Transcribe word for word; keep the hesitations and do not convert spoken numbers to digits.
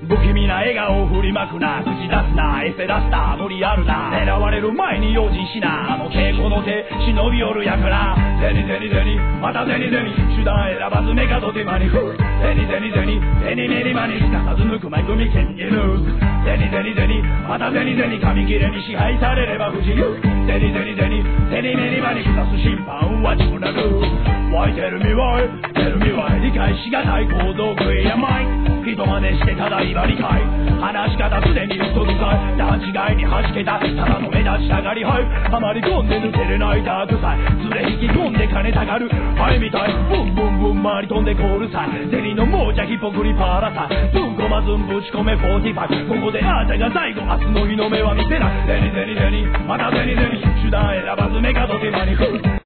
不気味な笑顔を振りまくな、口出すな、エセ出した無理あるな、狙われる前に用心しな、あの稽古の手忍び寄るやからゼニゼニゼニまたゼニゼニ手段選ばず目がと手間にふゼニゼニゼニゼニメリマにすかさず抜く前組剣に抜くゼニゼニゼニまたゼニゼニ紙切れに支配されれば不自由ゼニゼニゼニゼニメリマに下す審判は自分なく湧いてる未来テルミは理解しがたい行動食いやまい人真似してただいば理解話し方すでに嘘くさい段違いに弾けたただの目立ちたがりはいはまり込んで抜けれないダークサイズれ引き込んで金たがるはいみたいブンブンブン回り飛んでコールサイゼリの亡者ヒポクリパーラサイズンコマズンぶち込めフォーティファイここであーたが最後明日の日の目は見せないゼニゼニゼニまたゼニゼニ手段選ばず目がと手間に振る